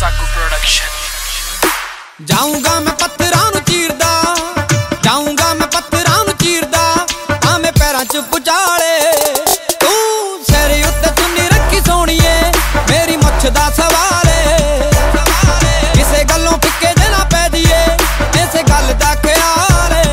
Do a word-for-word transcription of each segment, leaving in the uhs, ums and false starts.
साकू production. जाऊंगा मैं पत्थरां नूं चीरदा, जाऊंगा मैं पत्थरां नूं चीरदा, आवें पैरां च पुचाले। तू सिर उत्ते चुन्नी रखी सोहणीए, मेरी मुछ दा सवाल है। किसे गल्लों फिक्के जे ना पै जाइए, इस गल दा ख्याल है।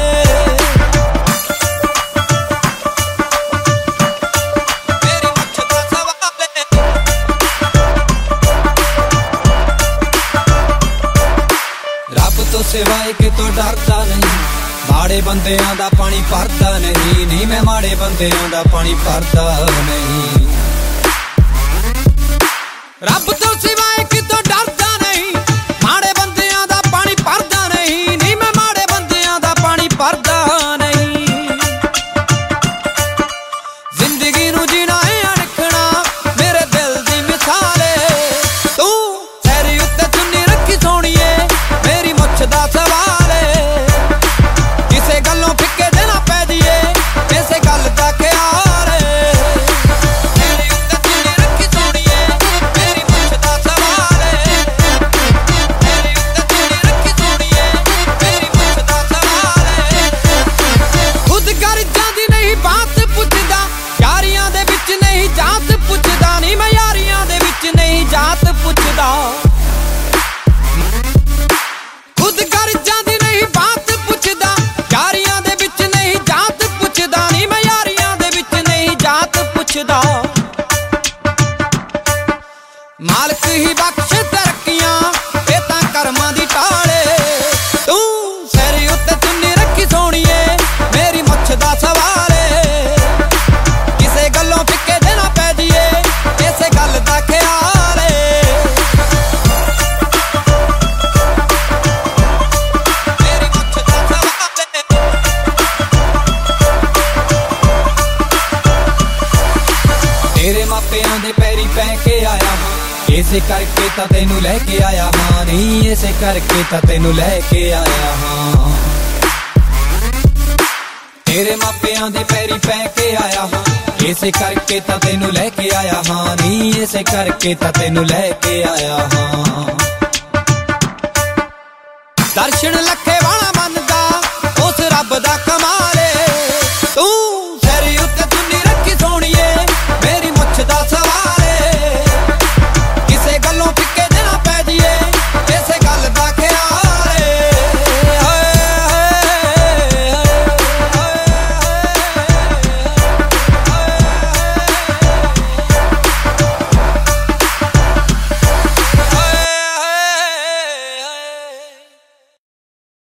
तो सिवाए कि तो डरदा नहीं, माड़े बंदियां दा पानी भरदा नहीं। नहीं मैं माड़े बंदियां दा पानी भरदा नहीं। रब तो सिवाए कि तो डरदा नहीं, माड़े बंदियां दा पानी भरदा नहीं। नहीं मैं माड़े बंदियां दा पानी भरदा नहीं। जिंदगी नूं जीना है अणखना, मेरे दिल दी मिसाल है। तू सिर उत्ते चुन्नी रखी सोहणीए, मेरी मुछ दा सवाल है। किसे गल्लों फिक्के जे ना पै जाइए, इस गल दा ख्याल है। मेरी उत्ते चुन्नी रखी सोहणीए, मेरी मुछ दा सवाल है। मेरी उत्ते चुन्नी रखी सोहणीए, मेरी मुछ दा सवाल है। खुद कर जांदी नहीं बात पुछदा, यारियां दे विच नहीं जात पुछदा। नहीं मैं यारियां दे विच नहीं जात पुछदा। खुद कर जांदी नहीं बात पुछदा, यारियां दे विच नहीं जात पुछदा। नहीं मैं यारियां दे विच नहीं जात पुछदा। मालक ही बख्श तरक्कियां, ये तां करमां दी टाले। तू सिर उत्ते चुन्नी रखी सोहणीए, मेरी मुछ दा सवाल है। किसे गल्लों फिक्के जे ना पै जाइए, इस गल दा ख्याल है। तेरे मापियां दे पैरी पै के आया हां, इसे करके तां तैनू लैके आया हां। नहीं इसे करके तां तैनू लैके आया हां। तेरे मापियां दे पैरी पै के आया हां, इसे करके तां तैनू लैके आया हां। नहीं इसे करके तां तैनू लैके आया हां। दर्शन लखे वाला मनदा, उस रब दा कमाल